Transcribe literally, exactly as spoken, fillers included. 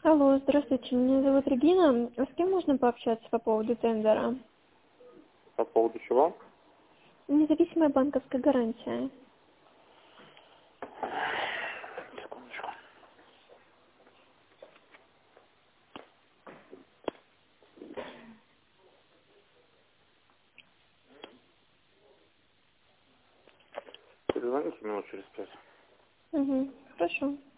Алло, здравствуйте, меня зовут Регина. А с кем можно пообщаться по поводу тендера? По поводу чего? Независимая банковская гарантия. Секундочку. Перезвоните минут через пять. Угу, хорошо.